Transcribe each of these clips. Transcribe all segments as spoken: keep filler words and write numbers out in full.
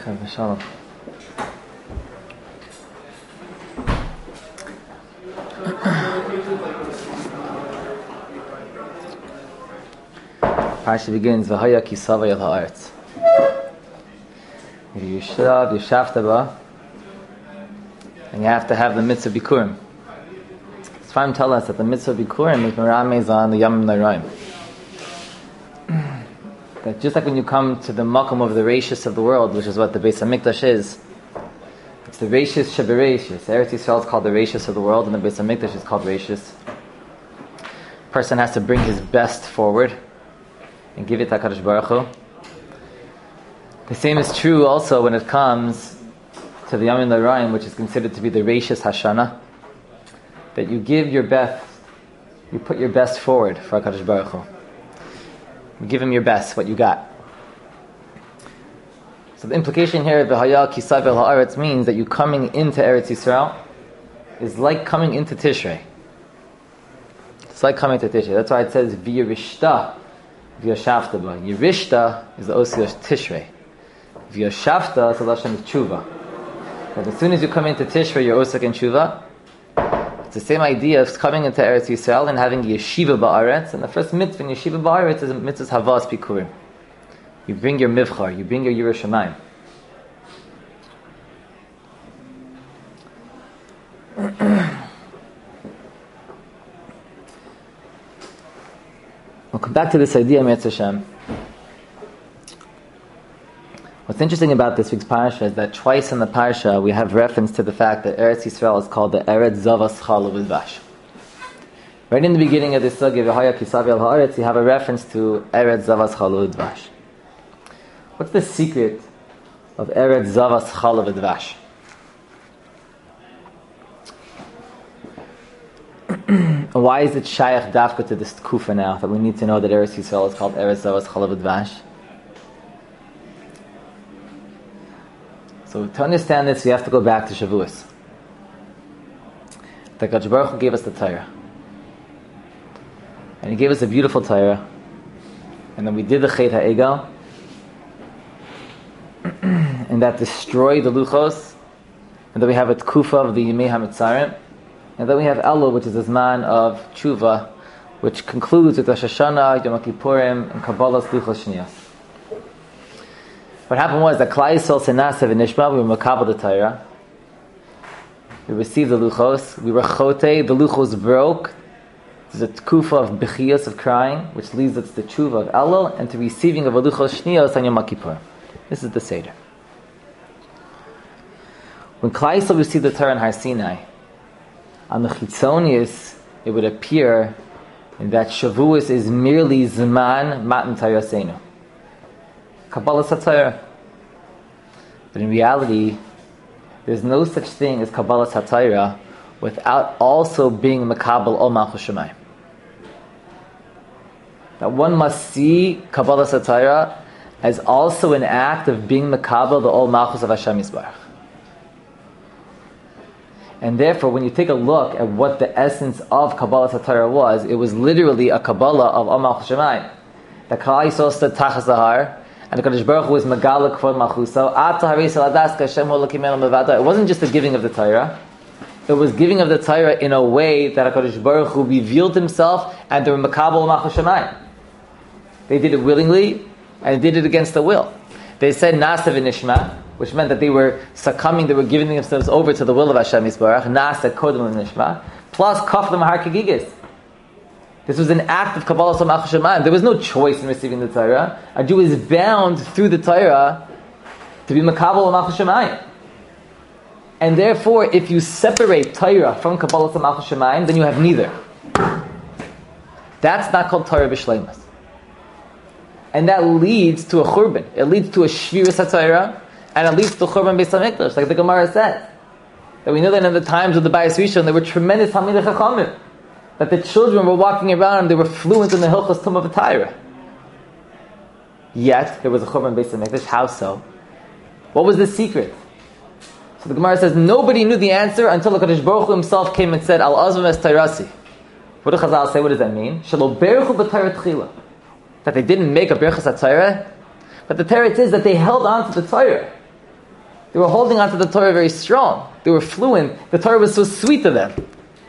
Shalom. Parsha begins, V'haya ki savay al ha'aretz. Yishav, Yishavta ba, and you have to have the mitzvah bikurim. Sfarim tell us that the mitzvah bikurim is meramez on the Yamim Noraim. That just like when you come to the makom of the reishis of the world, which is what the Beis HaMikdash is, it's the reishis shebereishis. Eretz Yisrael is called the reishis of the world, and the Beis HaMikdash is called reishis. Person has to bring his best forward and give it to HaKadosh Baruch Hu. The same is true also when it comes to the Yamim Noraim, which is considered to be the reishis Hashana. That you give your best, you put your best forward for HaKadosh Baruch Hu. You give him your best, what you got. So the implication here of V'haya ki savay al ha'aretz means that you coming into Eretz Yisrael is like coming into Tishrei. It's like coming to Tishrei. That's why it says V'yirishta V'yashavta ba. Yirishta is the Osiyos Tishrei. V'yashavta is the Lashon of Tshuva. But as soon as you come into Tishrei, you're Osik in Tshuva. It's the same idea of coming into Eretz Yisrael and having yeshiva ba'aretz. And the first mitzvah in yeshiva ba'aretz is a mitzvah havas bikurim. You bring your mivchar, you bring your Yirah Shamayim. We'll come back to this idea, Me'etz Hashem. What's interesting about this week's parsha is that twice in the parsha we have reference to the fact that Eretz Yisrael is called the Eretz Zavas Chalav Udvash. Right in the beginning of this sugya, V'haya ki savay al ha'aretz, you have a reference to Eretz Zavas Chalav Udvash. What's the secret of Eretz Zavas Chalav Udvash? Why is it shayach dafka to this kufa now that we need to know that Eretz Yisrael is called Eretz Zavas Chalav Udvash? So to understand this, we have to go back to Shavuos. The HaKadosh Baruch Hu gave us the Torah. And He gave us a beautiful Torah. And then we did the Chet HaEgel. And that destroyed the Luchos. And then we have a Tkufa of the Yemei HaMitzarim. And then we have Elul, which is the Zman of Tshuva, which concludes with Rosh Hashanah, Yom Kippurim, and Kabbalah's Luchos Shniyos. What happened was that Klal Yisrael Senasa v'Nishma, we were makabel the Torah. We received the luchos. We were chote. The luchos broke. There's a tkufa of bechiyos, of crying, which leads us to tshuva of Elul and to receiving of a luchos shniyos on Yom Kippur. This is the seder. When Klal Yisrael received the Torah in Har Sinai, on the chitzonius, it would appear that Shavuos is merely zman matan Torasenu. Kabbalah Satorah. But in reality, there's no such thing as Kabbalah Satorah without also being Makabal Ol Malchus Shemayim. That one must see Kabbalah Satorah as also an act of being Makabal the Ol Malchus of Hashem Yisbarach. And therefore, when you take a look at what the essence of Kabbalah Satorah was, it was literally a Kabbalah of Ol Malchus Shemayim. The Klal Yisrael stood Tachas Zahar, and the Kadosh Baruch Hu was Megala Kvod Malchuso. Ata Harisel Adas Kashem Holakim El Mevada. It wasn't just the giving of the Torah; it was giving of the Torah in a way that Kadosh Baruch Hu revealed Himself, and they were Makabel Malchus Shemayim. They did it willingly, and they did it against the will. They said Nasa v'Nishma, which meant that they were succumbing; they were giving themselves over to the will of Hashem Yisbarach. Nasa Kodem v'Nishma, plus Kaflam Har Kigigis. This was an act of Kabbalah Ol Malchus Shemayim. There was no choice in receiving the Torah. A Jew is bound through the Torah to be Makabel Ol Malchus Shemayim. And therefore, if you separate Torah from Kabbalah Ol Malchus Shemayim, then you have neither. That's not called Torah B'Shleimus. And that leads to a Churban. It leads to a Shviras HaTorah, and it leads to Churban Beis HaMikdash, like the Gemara says. That we know that in the times of the Bayis Rishon, there were tremendous Talmidei Chachamim. That the children were walking around and they were fluent in the Hilchos Tum of the Torah. Yet, there was a Churban Beis HaMikdash. How so? What was the secret? So the Gemara says, nobody knew the answer until the Kadosh Baruch Hu Himself came and said, Al Azvam Es Tairasi. What do Chazal say? What does that mean? Shelo Beruchu B'Torah Tchila. That they didn't make a Berachas HaTorah, but the Torah is that they held on to the Torah. They were holding on to the Torah very strong. They were fluent. The Torah was so sweet to them.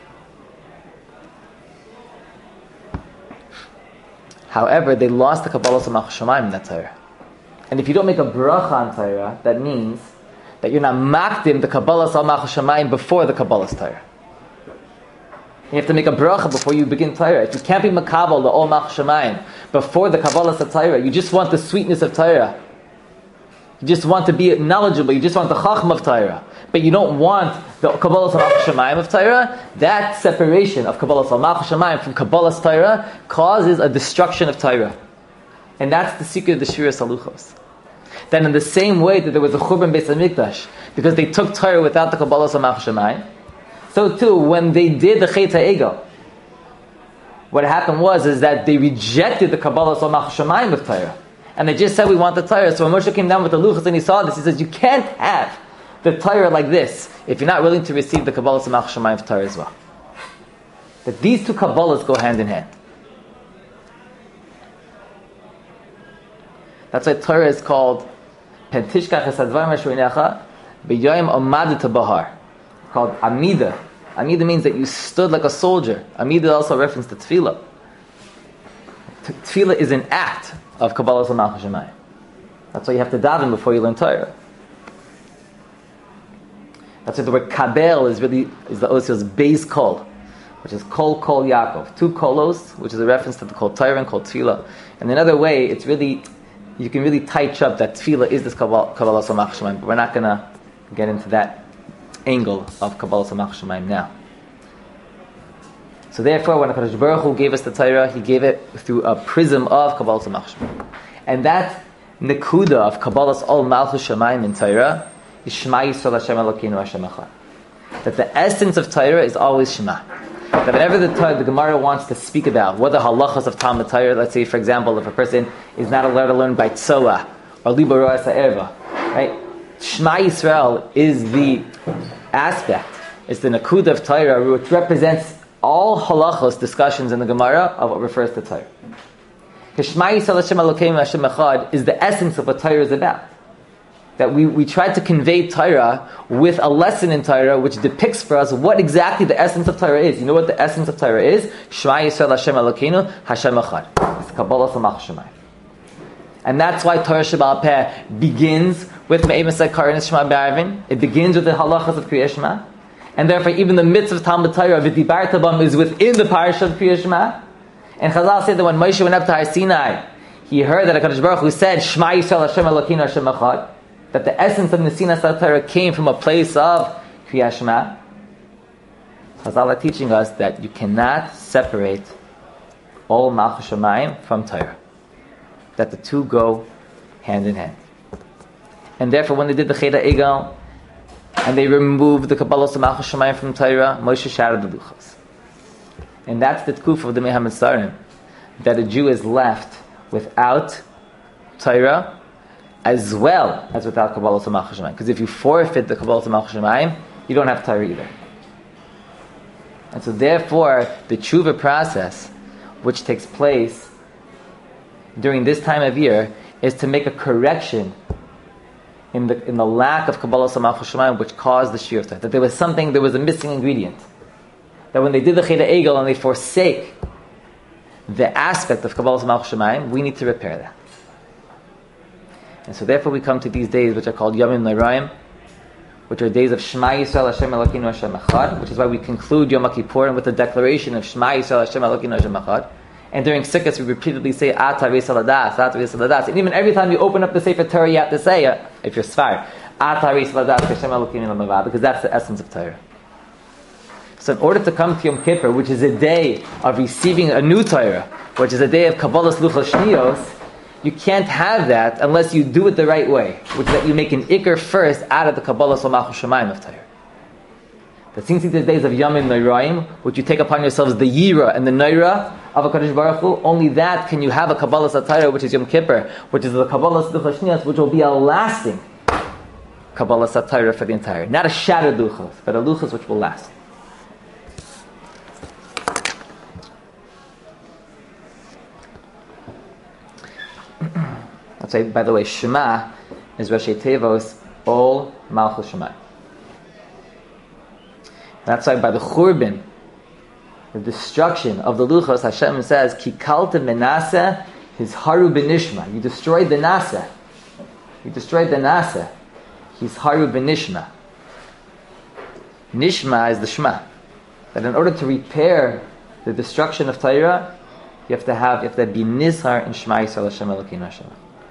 However, they lost the Kabbalah of Malchus Shamayim in that Torah. And if you don't make a bracha on Torah, that means that you're not makdim the Kabbalah of Malchus Shamayim before the Kabbalah's Torah. You have to make a bracha before you begin Torah. If you can't be makabel the Ol Malchus Shamayim before the Kabbalah of Torah, you just want the sweetness of Torah. You just want to be knowledgeable. You just want the Chacham of Torah. But you don't want the Kabbalah of Malchus Shamayim of Torah. That separation of Kabbalah of Malchus Shamayim from Kabbalah's Torah causes a destruction of Torah. And that's the secret of the Shira Saluchos. Then in the same way that there was a Churban Beis HaMikdash, because they took Torah without the Kabbalah of Malchus Shamayim, so too, when they did the Chet HaEgel, what happened was is that they rejected the Kabbalah of Malchus Shamayim of Torah. And they just said, we want the Torah. So when Moshe came down with the Luchos and he saw this, he says, you can't have the Torah like this if you're not willing to receive the Kabbalah of Malchus Shamayim of Torah as well. That these two Kabbalahs go hand in hand. That's why Torah is called Pentishkach Esadvar Meshurinecha B'yoyim Omadita Bahar. Called Amida. Amida means that you stood like a soldier. Amida also reference to Tefillah. T- Tefillah is an act of Kabbalah of Malchus Shamayim. That's why you have to daven before you learn Torah. That's why the word Kabel is really is the Osios base kol, which is Kol Kol Yaakov. Two kolos, which is a reference to the Kol Torah and Kol Tefillah. And another way, it's really you can really tight up that Tefillah is this Kabbalah of Malchus Shamayim. But we're not going to get into that angle of Kabbalah of Malchus Shamayim now. So therefore, when HaKadosh Baruch Hu gave us the Torah, He gave it through a prism of Kabbalah of Malchus Shamayim. And that nekuda of Kabbalah Ol Malchus Shamayim in Torah is Shema Yisrael Hashem Elokeinu Hashem Echad. That the essence of Torah is always Shema. That whenever the, the Gemara wants to speak about what the halachas of Talmud Torah, let's say, for example, if a person is not allowed to learn by Tzoah or Libo Roas HaErva, right? Shema Yisrael is the aspect, it's the nakuda of Torah, which represents all halachos discussions in the Gemara of what refers to Torah. Because Shema Yisrael Hashem Elokeinu Hashem Echad is the essence of what Torah is about. That we, we try to convey Torah with a lesson in Torah which depicts for us what exactly the essence of Torah is. You know what the essence of Torah is? Shema Yisrael Hashem Elokeinu Hashem Echad. It's Kabbalah of Malchus Shamayim. And that's why Torah Sheba'al Peh begins with Me'ei Masai Karin Shema B'Arvin. It begins with the halachas of Kriyas Shema. And therefore even the mitzvah of Talmud Torah, V'dibarta Bam, is within the parasha of Kriyas Shema. And Chazal said that when Moshe went up to Har Sinai, he heard that HaKadosh Baruch Hu said, Shema Yisrael Hashem Elokeinu Hashem Echad. That the essence of Nesina Torah came from a place of Kriyas Shema. Chazal are teaching us that you cannot separate all Malchus Shamayim from Torah. That the two go hand in hand. And therefore when they did the Chet HaEgel and they removed the Kabbalah of Malchus Shamayim from Torah, Moshe shattered the Luchos. And that's the Tkuf of the Mei HaMetzarim, that a Jew is left without Torah as well as without Kabbalah of Malchus Shamayim. Because if you forfeit the Kabbalah of Malchus Shamayim, you don't have Torah either. And so therefore, the tshuva process, which takes place during this time of year, is to make a correction in the in the lack of Kabbalah of Malchus Shamayim, which caused the Shir of Torah. That there was something, there was a missing ingredient. That when they did the Chet HaEgel and they forsake the aspect of Kabbalah of Malchus Shamayim, we need to repair that. And so therefore we come to these days which are called Yomim Noraim, which are days of Shema Yisrael Hashem Elokeinu Hashem Echad, which is why we conclude Yom Kippur with the declaration of Shema Yisrael Hashem Elokeinu Hashem Echad. And during Sukkot we repeatedly say Ata V'Saladas, Ata V'Saladas. And even every time you open up the Sefer Torah you have to say, uh, if you're Sfar, Ata V'Saladas Hashem Elokeinu Lamavad, because that's the essence of Torah. So in order to come to Yom Kippur, which is a day of receiving a new Torah, which is a day of Kabbalas Luchos Shniyos, you can't have that unless you do it the right way, which is that you make an ikr first out of the Kabbalah of Malchus Shamayim of Torah. But since these days of Yomim Noraim, which you take upon yourselves the Yira and the Noira of HaKadosh Baruch Hu, only that can you have a Kabbalah Torah, which is Yom Kippur, which is the Kabbalah Luchos Shniyos, which will be a lasting Kabbalah Torah for the entire, not a shattered Luchos, but a Luchos which will last. I'll say, by the way, Shema is Rashi Tevos Ol Malchus Shemayim. That's why by the Churban, the destruction of the Luchos, Hashem says, Kikalta Menaseh, his Haru Benishma. You destroyed the Naseh. You destroyed the Naseh. He's Haru Benishma. Nishma is the Shema. That in order to repair the destruction of Torah, you have to have, you have to be Nizhar in Shema Yisrael Hashem Elokeinu Hashem.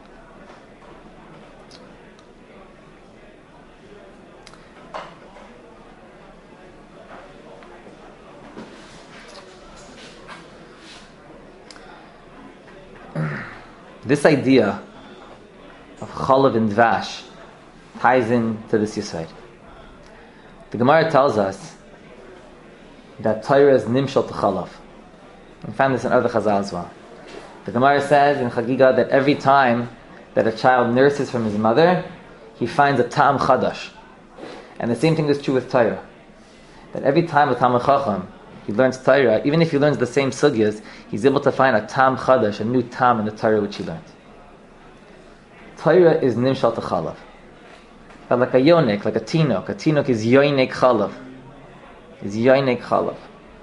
This idea of Chalav and Dvash ties in to this Yisod. The Gemara tells us that Torah is Nimshal to Chalav. We find this in other Chazal as well. The Gemara says in Chagiga that every time that a child nurses from his mother, he finds a Tam Chadash. And the same thing is true with Torah. That every time a Talmid Chacham he learns Torah, even if he learns the same sugyas, he's able to find a tam chadash, a new tam in the Torah which he learned. Torah is nimshal to chalav. But like a yonik, like a tinok, a tinok is yoinek chalav. Is yoinek chalav.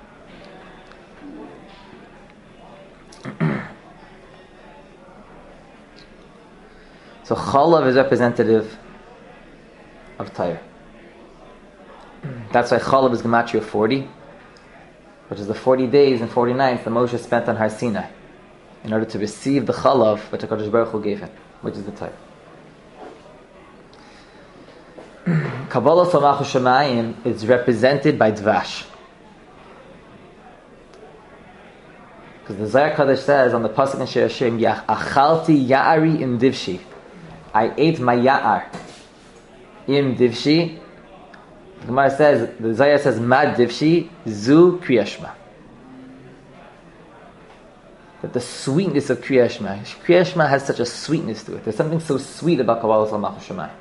So chalav is representative of Torah. That's why chalav is gematria forty. Which is the forty days and forty nights that Moshe spent on Har Sinai in order to receive the chalav which HaKadosh Baruch Hu gave him, which is the Torah. Kabbalah Malchus Shemayim is represented by Dvash. Because the Zohar Kadosh says on the Pasuk in Shir Hashirim, Achalti Ya'ari im Divshi. I ate my Ya'ar im Divshi. The Gemara says, the Zohar says, Mad Divshi, Zu Kriyashma. That the sweetness of Kriyashma, Kriyashma has such a sweetness to it. There's something so sweet about Kabbalah Malchus Shemayim.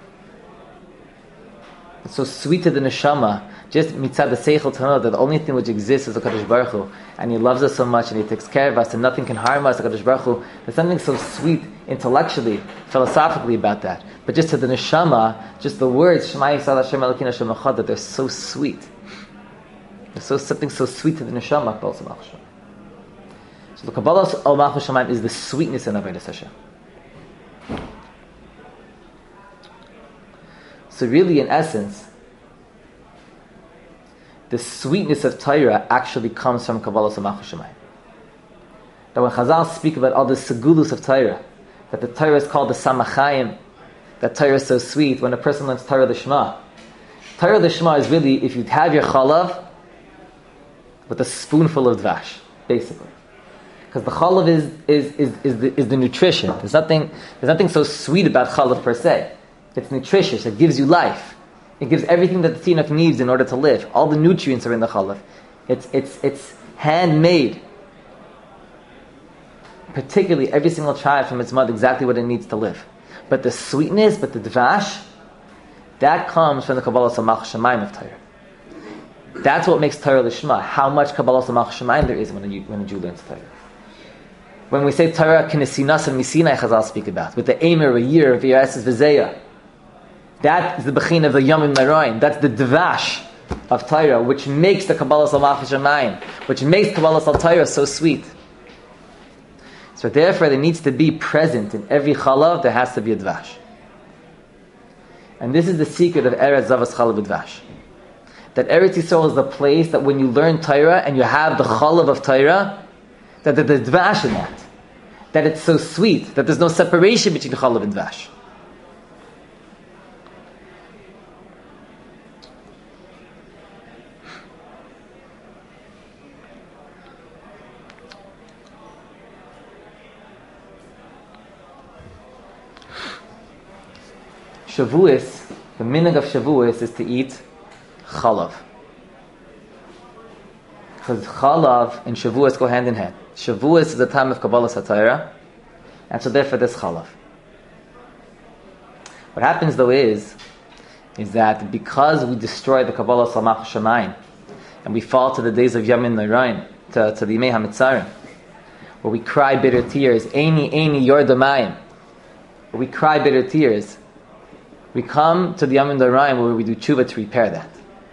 It's so sweet to the neshama, just mitzad the seichel to know that the only thing which exists is the HaKadosh Baruch Hu, and He loves us so much, and He takes care of us, and nothing can harm us, the HaKadosh Baruch Hu. There's something so sweet intellectually, philosophically about that. But just to the neshama, just the words, Shema Yisrael Hashem Elokeinu Hashem Echad, that they're so sweet. There's so, something so sweet to the neshama, Kabbalah Malchus Shemayim. So the Kabbalah Malchus Shemayim is the sweetness in Avodas Hashem. So really, in essence, the sweetness of Torah actually comes from Kabbalah Malchus Shemayim. That when Chazal speak about all the segulus of Torah, that the Torah is called the Samachayim, that Torah is so sweet, when a person learns Torah Lishma, Torah Lishma is really, if you have your chalav, with a spoonful of dvash, basically. Because the chalav is, is, is, is, the, is the nutrition. There's nothing, there's nothing so sweet about chalav per se. It's nutritious. It gives you life. It gives everything that the tinuk needs in order to live. All the nutrients are in the chalav. It's it's it's handmade. Particularly, every single child from its mother exactly what it needs to live. But the sweetness, but the dvash, that comes from the Kabbalah Malchus Shemayim of Torah. That's what makes Torah Lishma. How much Kabbalah Malchus Shemayim there is when a, when a Jew learns Torah. When we say Torah Kinesinas and Misinai, Chazal speak about, with the Eimer, a year of Yereses V'Zeya. That is the Bechin of the Yomim Naroin. That's the Dvash of Torah, which makes the Kabbalah Malchus Shemayim, which makes Kabbalah Torah so sweet. So therefore, there needs to be present in every chalav, there has to be a Dvash. And this is the secret of Eretz Zavas Chalav Dvash. That Eretz Yisrael is the place that when you learn Torah and you have the chalav of Torah, that there's Dvash in that. That it's so sweet, that there's no separation between chalav and Dvash. Shavuos, the minhag of Shavuos is to eat chalav. Because chalav and Shavuos go hand in hand. Shavuos is the time of Kabbalah Torah, and so therefore there's chalav. What happens though is, is that because we destroy the Kabbalah Malchus Shemayim, and we fall to the days of Yamin Norain, to, to the Yimei HaMitzarim, where we cry bitter tears, Eini, Eini, Yordamayim, where we cry bitter tears, we come to the Yom D'Orayim where we do tshuva to repair that.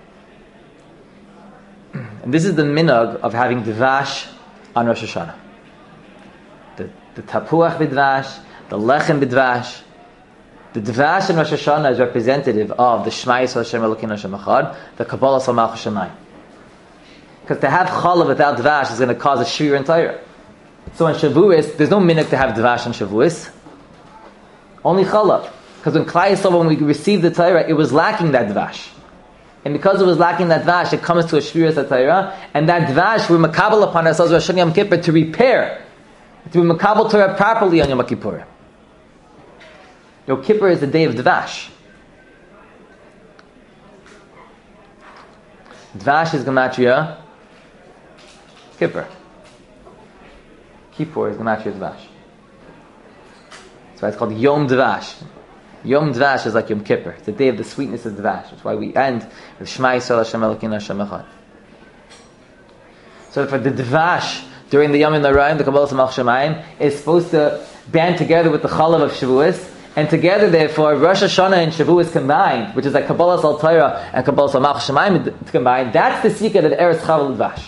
And this is the minhag of having dvash on Rosh Hashanah. The, the tapuach b'dvash, the lechem b'dvash. The dvash in Rosh Hashanah is representative of the Shema Yisrael Hashem Elokeinu Hashem Echad, the Kabbalah Sal Malchus Shemayim. Because to have challah without dvash is going to cause a shir in Torah. So on Shavuos, there's no minhag to have dvash on Shavuos. Only challah. Because when Klai Yisrael, when we received the Torah, it was lacking that dvash. And because it was lacking that dvash, it comes to a shviras HaTorah, and that dvash we're makabel upon ourselves Rosh Hashanah Yom Kippur to repair, to be makabel Torah properly on Yom Kippur. Yom Kippur is the day of dvash. Dvash is gematria Kippur. Kippur is gematria dvash. That's why it's called Yom Dvash. Yom Dvash is like Yom Kippur. It's the day of the sweetness of Dvash. That's why we end with Shema Yisrael Hashem Elokeinu Hashem Echad. So for the Dvash during the Yom D'Orayim, the Kabbalah Malchus Shemayim is supposed to band together with the Chalav of Shavuos, and together therefore Rosh Hashanah and Shavuos combined, which is like Kabbalah Sal Torah and Kabbalah Sal Malchus Shemayim combined. That's the secret of the Eretz Chavel Dvash.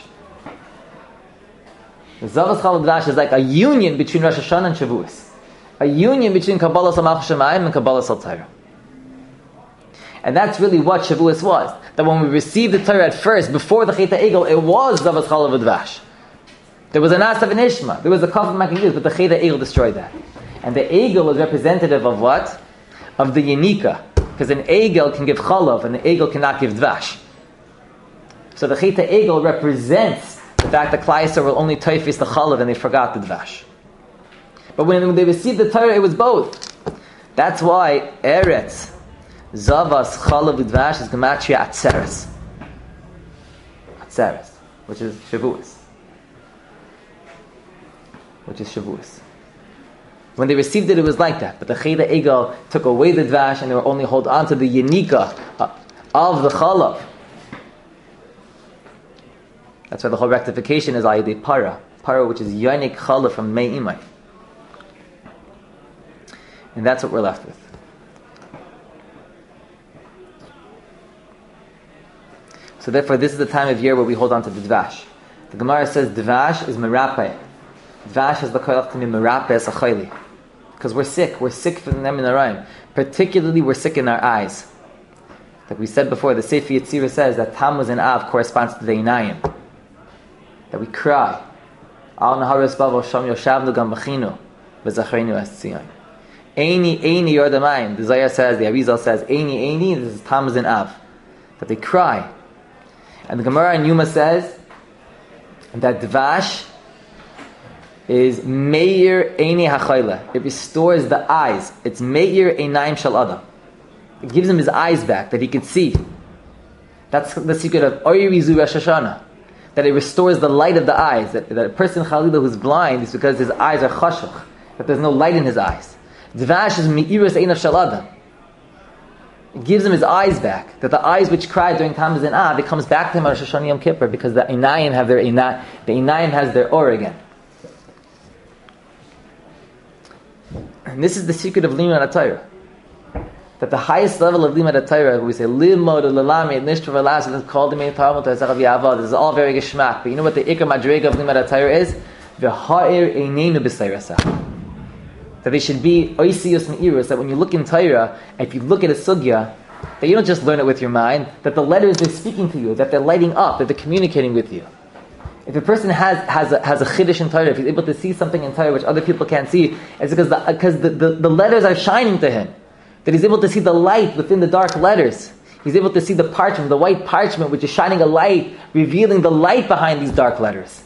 The Zavas Chavel Dvash is like a union between Rosh Hashanah and Shavuos. A union between Kabbalah Sal Malchus Shemayim and Kabbalah Sal Torah. And that's really what Shavuos was. That when we received the Torah at first, before the Chet HaEgel, it was Zavas Chalav Dvash. There was an Asav and Ishma. There was a Kaf Makin Yuz, but the Chet HaEgel destroyed that. And the Egel is representative of what? Of the Yenika. Because an Egel can give Chalav, and the Egel cannot give Dvash. So the Chet HaEgel represents the fact that Klai Yisrael will only Taifis the Chalav, and they forgot the Dvash. But when they received the Torah, it was both. That's why Eretz, Zavas, Chalav, Dvash is Gematria Atzeres. Atzeres, which is Shavuos. Which is Shavuos. When they received it, it was like that. But the Chet HaEgel took away the Dvash and they were only hold on to the Yenika of the Chalav. That's why the whole rectification is Ayidei Para. Para, which is Yonik Chalav from Mei Imai. And that's what we're left with. So therefore, this is the time of year where we hold on to the Dvash. The Gemara says Dvash is Merapeh. Dvash is the koyach to be Merapeh as a chayli. Because we're sick. We're sick from them in D'Orayim. Particularly, we're sick in our eyes. Like we said before, the Sefer Yetzirah says that Tammuz and Av corresponds to the Einayim. That we cry. Al Naharis Bavo Sham Yoshavnu Gam Bachinu V'Zachrenu Es Tzion. Eini, Eini Yordamayim. The Zayar says, the Arizal says, Eini, Eini, this is Tammuz and Av. That they cry. And the Gemara in Yuma says that Dvash is Meir Eini HaChayla. It restores the eyes. It's Meir Einayim Shal Adam. It gives him his eyes back, that he could see. That's the secret of Oyrizu Rosh Hashanah. That it restores the light of the eyes. That, that a person, Chalila, who's blind is because his eyes are chashach. That there's no light in his eyes. Dvash is Meirus Einav Shal Adam. It gives him his eyes back. That the eyes which cried during Tammuz and Av, it comes back to him on Rosh Hashanah Yom Kippur because the Einayim have their Einayim. The Einayim has their Or again. And this is the secret of Limud HaTorah. That the highest level of Limud HaTorah, we say Limud L'Lamed Nishtra V'Las, it's called the main Talmud Ta'azachav Yavad. This is all very geschmack. But you know what the Ikar Madrega of Limud HaTorah is? V'ha'ir Einenu B'Seirasah. That they should be oisiyus me'irus, that when you look in Torah, if you look at a sugya, that you don't just learn it with your mind, that the letters are speaking to you, that they're lighting up, that they're communicating with you. If a person has has a, has a chiddush in Torah, if he's able to see something in Torah which other people can't see, it's because the, because the, the, the letters are shining to him. That he's able to see the light within the dark letters. He's able to see the parchment, the white parchment, which is shining a light, revealing the light behind these dark letters.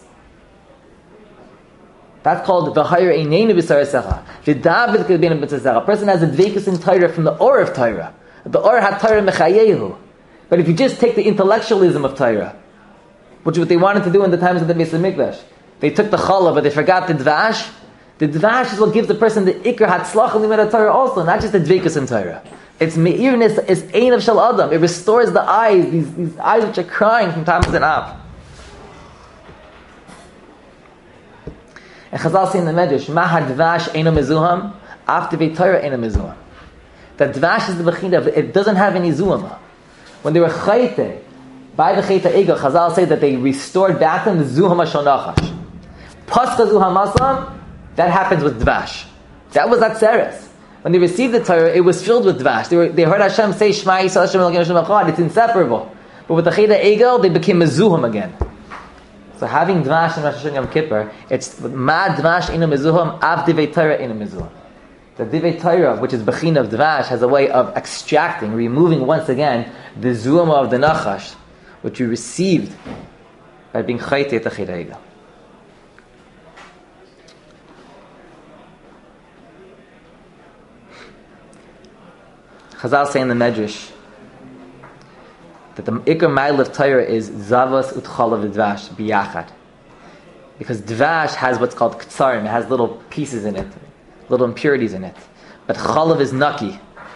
That's called the higher Einenu B'Sarasecha. The David Kedbeinu B'Tzasecha. A person has a dvekus in Torah from the Or of Torah. The Or had Torah Mechayehu. But if you just take the intellectualism of Torah, which is what they wanted to do in the times of the Beis HaMikdash, they took the Challah, but they forgot the Dvash. The Dvash is what gives the person the Ikar Hatzlach Limud HaTorah also, not just the dvekus in Torah. It's Me'irness, it's Ein of Shal Adam. It restores the eyes, these, these eyes which are crying from Tammuz and Av. And Chazal say in the Medrash, Mahad Dvash Eino Mezuham, after Torah Eino Mezuham. That dvash is the bechina, it doesn't have any zuama. When they were chayte, by the chayte egel, Chazal say that they restored back them the zuhama shal nachash. Pascha zuhamasam, that happens with dvash. That was atzeres. When they received the Torah, it was filled with dvash. They, were, they heard Hashem say, Shema Yisrael Hashem Elokeinu Hashem Echad. It's inseparable. But with the chayte egel, they became mezuham again. So having dvash in Rosh Hashanah Yom Kippur, it's ma dvash inu mezuham, av divei Torah inu mezuham. The divei Torah, which is bechin of dvash, has a way of extracting, removing once again the zuhama of the nachash, which you received by being chayte at the chayte egel. Chazal say in the Medrash that the ikar mile of Torah is zavas utchalav dvash biyachad, because dvash has what's called ktsarim. It has little pieces in it, little impurities in it, but chalav is naki.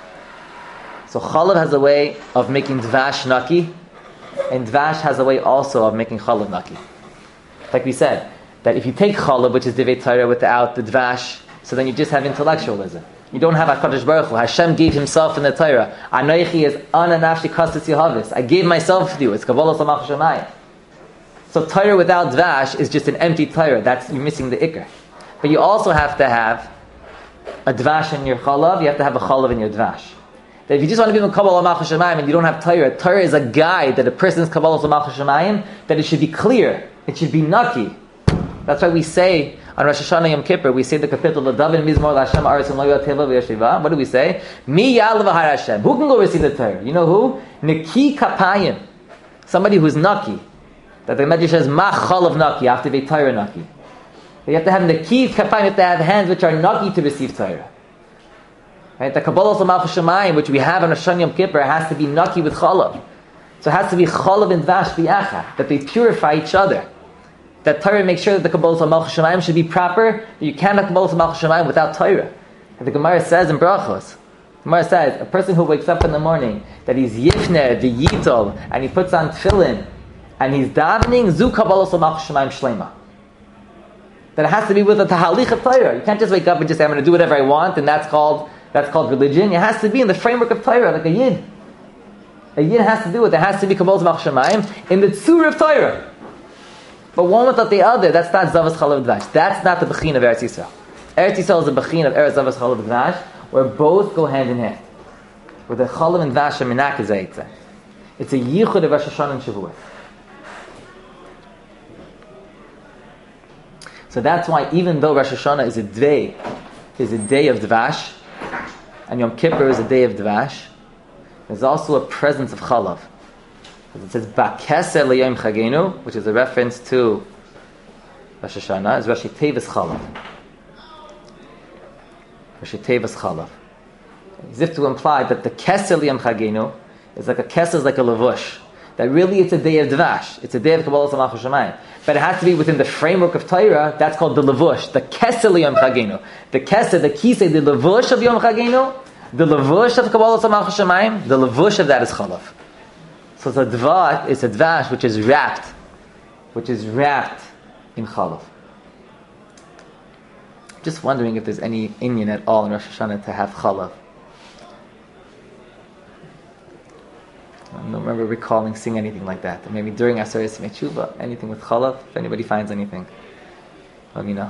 So chalav has a way of making dvash naki, and dvash has a way also of making chalav naki. Like we said, that if you take chalav, which is divei Torah, without the dvash, so then you just have intellectualism. You don't have HaKadosh Baruch Hu. Hashem gave Himself in the Torah. Anoichi is ana nafshi kastas Yehavis. I gave myself to you. It's Kabbalah Samach Shemayim. So Torah without dvash is just an empty Torah. That's, you're missing the ikar. But you also have to have a dvash in your chalav. You have to have a chalav in your dvash. That if you just want to be in Kabbalah Samach Shemayim and you don't have Torah, Torah is a guide that a person's Kabbalah Samach Shemayim, that it should be clear. It should be naki. That's why we say on Rosh Hashanah Yom Kippur, we say the capital of David Mizmor L'Hashem Aretz U'Lo Teva V'Yeshiva. What do we say? Mi Ya'al V'Har Hashem. Who can go receive the Torah? You know who? Neki Kapayim. Somebody who's naki. That the Medrash says Ma Chalav Naki after the Torah naki. You have to have Neki Kapayim. You have to have hands which are naki to receive Torah. Right? The Kabbalah Samach Shemayim, which we have on Rosh Hashanah Yom Kippur, has to be naki with Chalav. So it has to be Chalav and Dvash B'Yachad, that they purify each other. That Torah makes sure that the Kabbalah Samach Shemayim should be proper. You can't have Kabbalah Samach Shemayim without Torah. And the Gemara says in Brachos, the Gemara says, a person who wakes up in the morning, that he's yifneh, the yitol, and he puts on tefillin, and he's davening, zu Kabbalah Samach Shemayim shlema. That it has to be with a tahalich of Torah. You can't just wake up and just say, I'm going to do whatever I want, and that's called that's called religion. It has to be in the framework of Torah, like a yid. A yid has to do it. There has to be Kabbalah Samach Shemayim in the tzur of Torah. But one without the other, that's not Zavas Chalav Dvash. That's not the Bechin of Eretz Yisrael. Eretz Yisrael is the Bechin of Eretz Zavas Chalav Dvash, where both go hand in hand. Where the Chalav and Dvash are minak is a It's a yichud of Rosh Hashanah and Shavuot. So that's why even though Rosh Hashanah is a day, is a day of Dvash, and Yom Kippur is a day of Dvash, there's also a presence of Chalav. It says Ba'keseh liyom chagenu, which is a reference to Rosh Hashanah, is Rashi Tevis Chalav. Rashi Tevis Chalav. As if to imply that the Keseh liyom chagenu is like a Keseh is like a lavush. That really it's a day of Dvash. It's a day of Kabbalah Samach Shemayim. But it has to be within the framework of Torah. That's called the lavush. The Keseh liyom chagenu. The Keseh, the Kisei, the lavush of Yom Chagenu, the lavush of Kabbalah Samach Shemayim, the lavush of that is Chalav. So it's a dvash, it's a dvash which is wrapped, which is wrapped in chalav. Just wondering if there's any inyan at all in Rosh Hashanah to have chalav. I don't remember recalling seeing anything like that. Or maybe during Aseret Yismei Tshuva, anything with chalav. If anybody finds anything, let me know.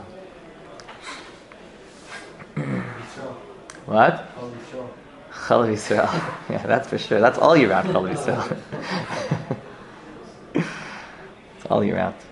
What? Chalav Yisrael. Yeah, that's for sure. That's all year round, Chalav Yisrael. It's all year round.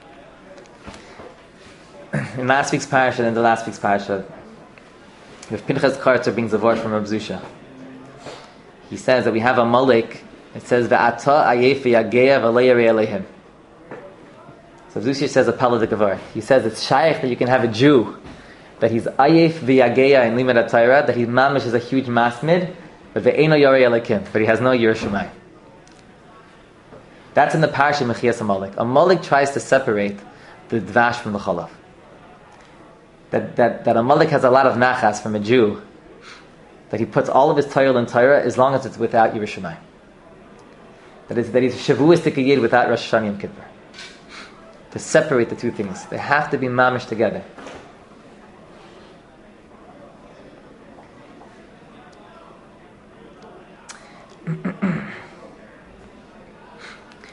In last week's parasha, in the last week's parasha, if Pinchas Kartzer brings a word from Reb Zusha, he says that we have a Malek. It says Ve'ata ayef v'yageya v'lo yarei aleihim. So Reb Zusha says a paladik avar. He says it's shaykh that you can have a Jew that he's ayef v'yageya in limud Torah, that he's mamish is a huge masmid, but ve'eno yarei aleihim, but he has no Yerushalayim. That's in the parasha Mechias HaMalek. A Malek tries to separate the dvash from the chalav. That, that, that a Malek has a lot of nachas from a Jew, that he puts all of his Torah in Torah as long as it's without Yerushalayim. That is, that he's shavuistic yid without Rosh Hashanah Yom Kippur. To separate the two things. They have to be mamish together.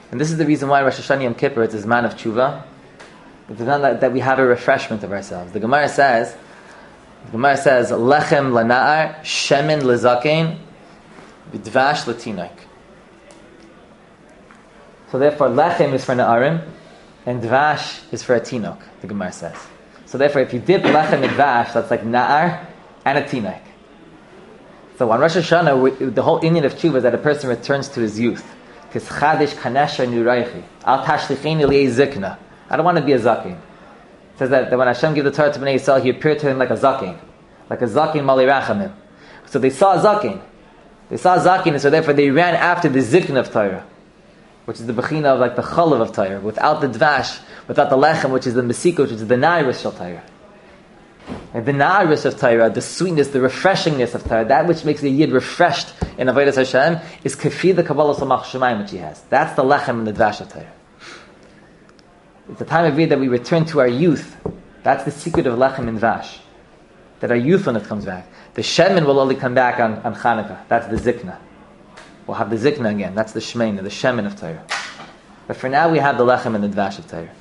And this is the reason why Rosh Hashanah Yom Kippur is a man of tshuva. It's not that, that we have a refreshment of ourselves. The Gemara says, the Gemara says, lechem lana'ar, shemen lezakein, v'dvash latinoik. So therefore, lechem is for na'arim, and dvash is for a tinok, the Gemara says. So therefore, if you dip lechem in dvash, that's like na'ar and a tinok. So on Rosh Hashanah, we, the whole Indian of tshuva is that a person returns to his youth. Tis chadish kanesha nuraychi, al tashlicheni li'ei zikna. I don't want to be a zakin. It says that, that when Hashem gave the Torah to Bnei Yisrael, He appeared to him like a zakin, like a zakin mali rachamim. So they saw a zakin. They saw a zakin, and so therefore they ran after the zikn of Torah, which is the bechina of like the chalav of Torah, without the dvash, without the lechem, which is the mesika, which is the nairis of Torah. And the nairis of Torah, the sweetness, the refreshingness of Torah, that which makes the yid refreshed in avodas Hashem, is kafi the kabbalah samach shemayim which he has. That's the lechem and the dvash of Torah. It's the time of year that we return to our youth. That's the secret of lechem and dvash. That our youthfulness comes back. The shemen will only come back on, on Chanukah. That's the zikna. We'll have the zikna again. That's the shmein, the shemen of Torah. But for now we have the lechem and the dvash of Torah.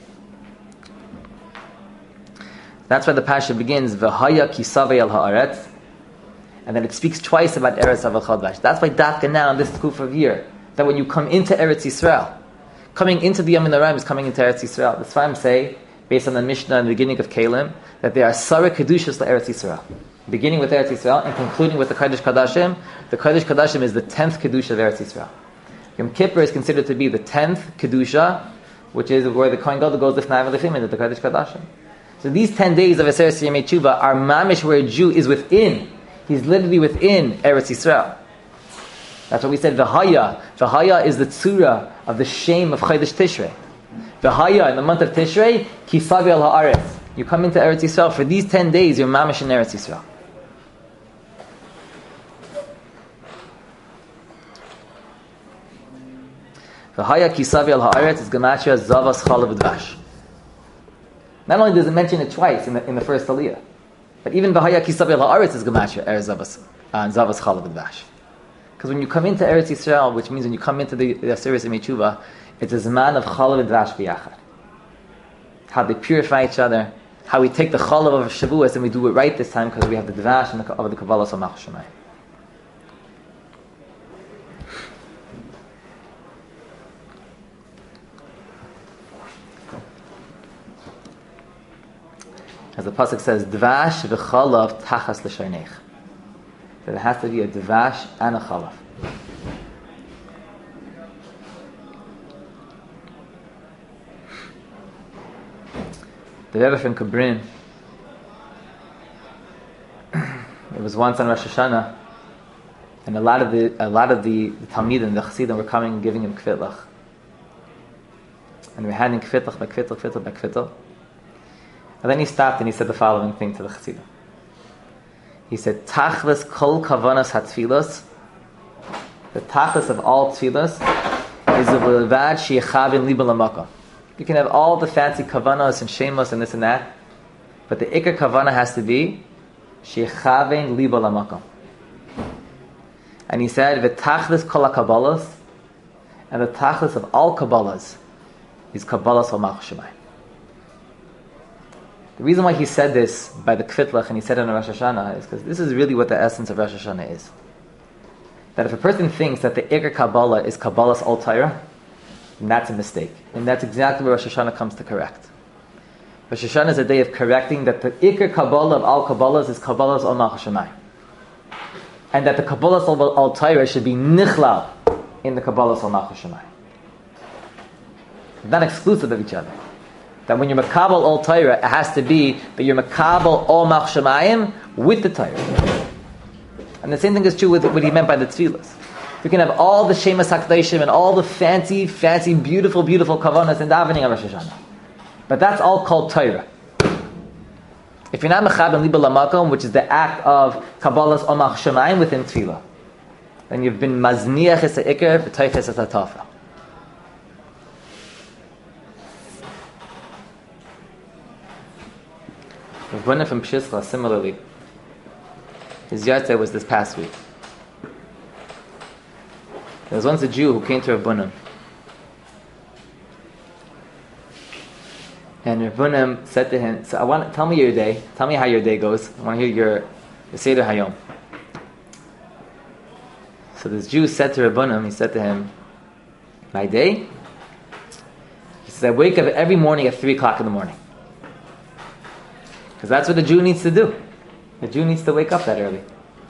That's why the Pasha begins, V'haya kisavei al ha'aretz, and then it speaks twice about Eretz Avachal Dvash. That's why Dafka now, in this kuf of year, that when you come into Eretz Yisrael, coming into the Yom Noraim is coming into Eretz Yisrael. The Sfarim say, based on the Mishnah in the beginning of Kalim, that there are Sarah Kedushas to Eretz Yisrael. Beginning with Eretz Yisrael and concluding with the Kodesh Kadashim. The Kodesh Kadashim is the tenth Kedusha of Eretz Yisrael. Yom Kippur is considered to be the tenth Kedusha, which is where the Kohen Gadol goes Lifnai V'Lifim into the Kodesh Kadashim. So these ten days of Aseret Yemei Tshuva are mamish where a Jew is within. He's literally within Eretz Yisrael. That's what we said, V'haya. V'haya is the tzura of the shame of Chodesh Tishrei. V'haya, in the month of Tishrei, Kisavi al ha'aretz. You come into Eretz Yisrael, for these ten days, you're mamish in Eretz Yisrael. V'haya Kisavi al ha'aretz is Gematria Zavas Chalav Dvash. Not only does it mention it twice in the, in the first aliyah, but even V'haya Kisavi al ha'aretz is Gematria Eretz Zavas and Zavas Chalav Dvash. Because when you come into Eretz Yisrael, which means when you come into the Aseret Yemei Tshuva, it's a zman of chalav and dvash b'yachad. How they purify each other, how we take the chalav of Shavuos and we do it right this time because we have the dvash and the, of the Kabbalah Samach Shemayim. As the pasuk says, dvash v'chalav tachas l'shaynech. That it has to be a dvash and a chalav. The Rebbe from Kabrin, it was once on Rosh Hashanah, and a lot of the a lot of the, the Talmidim, the Chassidim, were coming and giving him kvitlach. And we had him kvitlach by kvitlach, kvitlach by kvitlach. And then he stopped and he said the following thing to the Chassidim. He said, Tachlis kol kavanas hatfilos, the tachlis of all tfilos is the v'levad she'yechavin liba l'makom. You can have all the fancy kavanas and shemos and this and that, but the ikar kavana has to be she'yechavin liba l'makom. And he said, v'tachlis kol ha'kabbalas, and the tachlis of all kabbalas is kabbalas Samach Shemayim. The reason why he said this by the kvitlach and he said it on Rosh Hashanah is because this is really what the essence of Rosh Hashanah is. That if a person thinks that the Iker Kabbalah is Kabbalah's Al Torah, then that's a mistake. And that's exactly where Rosh Hashanah comes to correct. Rosh Hashanah is a day of correcting that the Iker Kabbalah of all Kabbalahs is Kabbalah's Al Malchus Shemayim. And that the Kabbalah's Al Torah should be nichlal in the Kabbalah's Al Malchus Shemayim. Not exclusive of each other. That when you're makabel all Torah, it has to be that you're makabel all Malchus Shemayim with the Torah. And the same thing is true with what he meant by the tefillas. You can have all the shemas hakdashim and all the fancy, fancy, beautiful, beautiful kavanas and davening of Rosh Hashanah, but that's all called Torah. If you're not mechabel liba lamakom, which is the act of kabbalas or Malchus Shemayim within tefillah, then you've been mazniach es ha'ikar v'toiches es ha'tafel. Rav Bunna from Pshischa, similarly, his yahrzeit was this past week. There was once a Jew who came to Rav Bunna, And Rabbanim said to him, so I want, tell me your day, tell me how your day goes. I want to hear your, your Seder Hayom. So this Jew said to Rabbanim, he said to him, my day? He says, I wake up every morning at three o'clock in the morning. Because that's what a Jew needs to do. The Jew needs to wake up that early.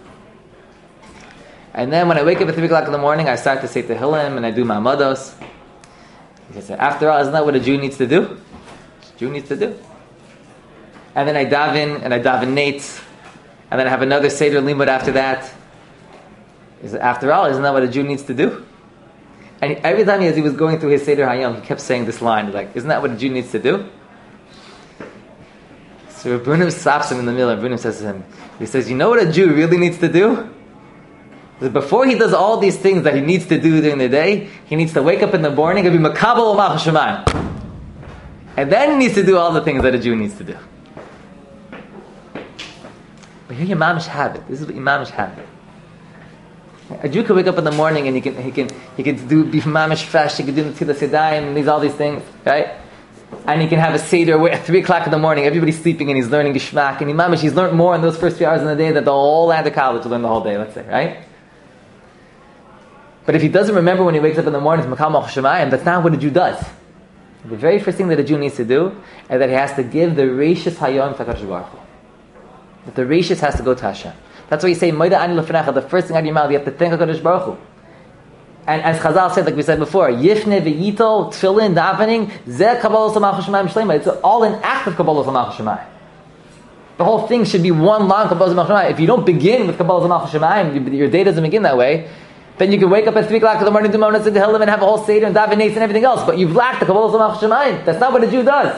And then when I wake up at three o'clock in the morning, I start to say Tehillim and I do Ma'amados. He said, after all, isn't that what a Jew needs to do? A Jew needs to do. And then I daven, and I daven Nates, and then I have another Seder Limud after that. He said, after all, isn't that what a Jew needs to do? And every time as he was going through his Seder Hayom, he kept saying this line, like, isn't that what a Jew needs to do? So Rabbanim stops him in the middle, and Rabbanim says to him, he says, you know what a Jew really needs to do? Before he does all these things that he needs to do during the day, he needs to wake up in the morning and be makabel malchus shamayim. And then he needs to do all the things that a Jew needs to do. But here Imamish have it. This is what Imamish have it. A Jew can wake up in the morning and he can he can he can do be Imamish fresh, he can do the Tzilas Yadayim and these all these things, right? And he can have a Seder where at three o'clock in the morning everybody's sleeping and he's learning Geshmak, and Imamish he's learned more in those first few hours in the day than the whole land of college will learn the whole day, let's say, right? But if he doesn't remember when he wakes up in the morning, it's Makam Shemayim, that's not what a Jew does. The very first thing that a Jew needs to do is that he has to give the Reishis Hayom to HaKadosh Baruch Hu. That the Reishis has to go to Hashem. That's why you say, Moida Ani Lefenecha, the first thing out of your mouth, you have to thank HaKadosh Baruch Hu. And as Chazal said, like we said before, Yifne V'yito, Tfilin, Davening, Zeh Kabbalah Samach Shemayim Shlema. It's all an act of Kabbalah Samach Shemayim. The whole thing should be one long Kabbalah Samach Shemayim. If you don't begin with Kabbalah Samach Shemayim, your day doesn't begin that way. Then you can wake up at three o'clock in the morning, do Mamonot and Tehillim, and have a whole Seder and daven Nates and everything else. But you've lacked the Kabbalah Samach Shemayim. That's not what a Jew does.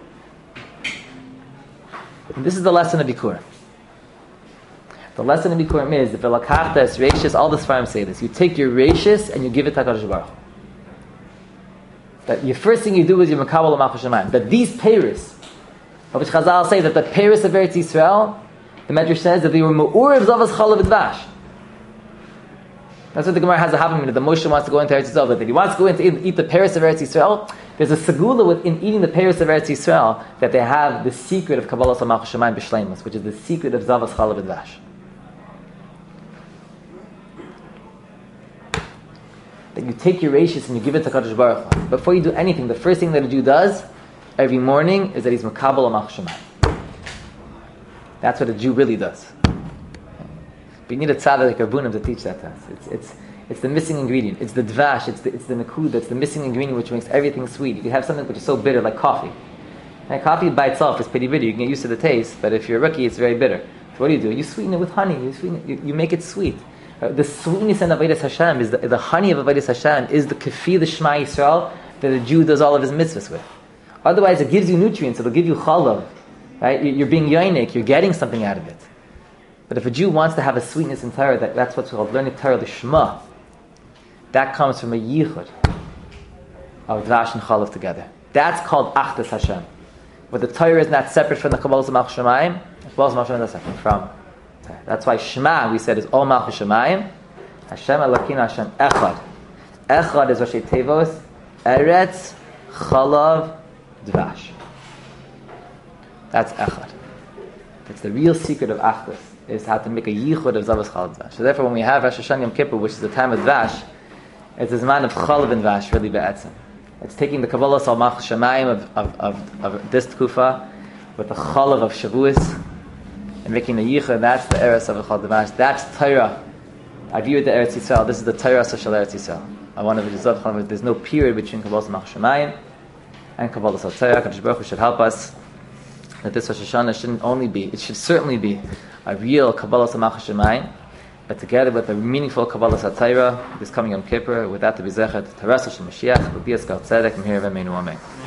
And this is the lesson of Bikurim. The lesson of Bikurim is, if Elakachtas, Reishis, all the Sfarim say this. You take your Reishis and you give it to HaKadosh Baruch Hu. That your first thing you do is your Makabal Malchus Shemayim. That these Peiros, of which Chazal say that the Peiros of Eretz Yisrael, the Medrash says that they were Me'urev Zavas Chalav Dvash. That's what the Gemara has a happen that the Moshe wants to go into Eretz Yisrael, that he wants to go in to eat the Peiros of Eretz Yisrael. There's a segula within eating the Peiros of Eretz Yisrael that they have the secret of Kabbalah Malchus Shemayim B'Shleimus, which is the secret of Zavas Chalav Dvash. That you take your Reishis and you give it to Kadosh Baruch Hu. Before you do anything, the first thing that a Jew does every morning is that he's Makabel Malchus Shemayim. That's what a Jew really does. But you need a tzaddik like Rabbanim to teach that to us. It's, it's, it's the missing ingredient. It's the dvash. It's the, it's the nakud. It's the missing ingredient which makes everything sweet. You can have something which is so bitter, like coffee. And coffee by itself is pretty bitter. You can get used to the taste, but if you're a rookie, it's very bitter. So what do you do? You sweeten it with honey. You sweeten it, you, you make it sweet. Uh, the sweetness in Avodas Hashem is the, the honey of Avodas Hashem is the kafi, the Shema Yisrael that a Jew does all of his mitzvahs with. Otherwise, it gives you nutrients. It'll give you chalav. Right? You're being yoinik. You're getting something out of it. But if a Jew wants to have a sweetness in Torah, that, that's what's called learning Torah, the Shema. That comes from a yichud of Dvash and Chalav together. That's called Achdus Hashem. But the Torah is not separate from the Kabbalah Malchus Shemayim. The Kabbalah Malchus Shemayim is separate from Torah. That's why Shema, we said, is all Malchus Shemayim. Hashem Elokeinu Hashem Echad. Echad is Rashi Tevos, Eretz, Chalav, Dvash. That's Echad. That's the real secret of Achdus, is how to make a yichud of Zavas Chalav Dvash. So therefore, when we have Rosh Hashanah Yom Kippur, which is the time of Dvash, it's a man of Chalav and Dvash, really be'etzim. It's taking the Kabbalah Sal Malchus Shemayim of, of, of, of this Tkufa with the Chalav of Shavuos and making the yichud. That's the Eretz of Chalav Dvash. That's Torah. I view it the Eretz Yisrael. This is the Torah of Eretz Yisrael. I want to Zav Chalav. There's no period between Kabbalah Sal Malchus Shemayim and Kabbalah Sal Torah. Kadosh Baruch Hu should help us that this Rosh Hashanah shouldn't only be, it should certainly be a real Kabbalah Malchus Shemayim, but together with a meaningful Kabbalah Torah this coming Yom Kippur, with that to be Zechet, Teresa Shel Mashiach, L'Bias Gal Tzedek, Mehir V'Meinu Amen.